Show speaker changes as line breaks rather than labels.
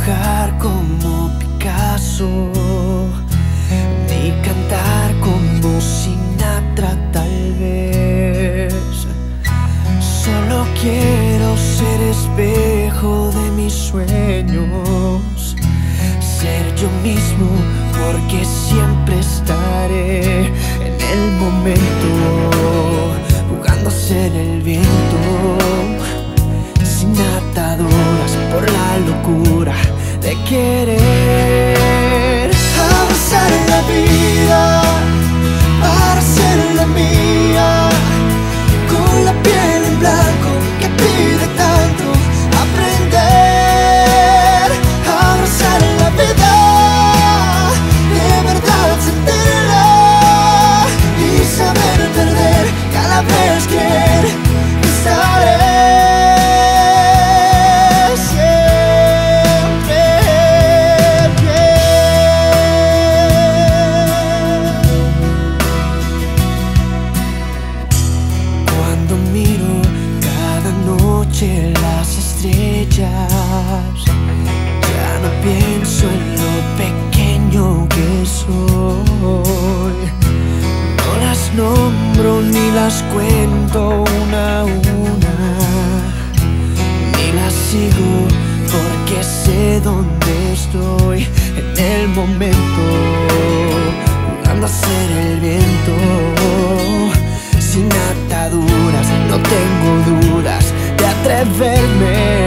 dibujar como Picasso, ni cantar como Sinatra tal vez. Solo quiero ser espejo de mis sueños, ser yo mismo, porque siempre estaré en el momento, jugando a ser el viento, sin ataduras por la locura de querer avanzar en la vida para hacerla mía, con la piel en blanco que pide tanto aprender a avanzar en la vida, de verdad sentirla y saber perder cada vez creer que estaré siempre bien. Cuando miro cada noche las estrellas, ya no pienso en lo pequeño que soy. No las nombro ni las cuento una a una, ni las sigo porque sé dónde estoy en el momento, jugando a ser el viento, sin ataduras. No tengo dudas de atreverme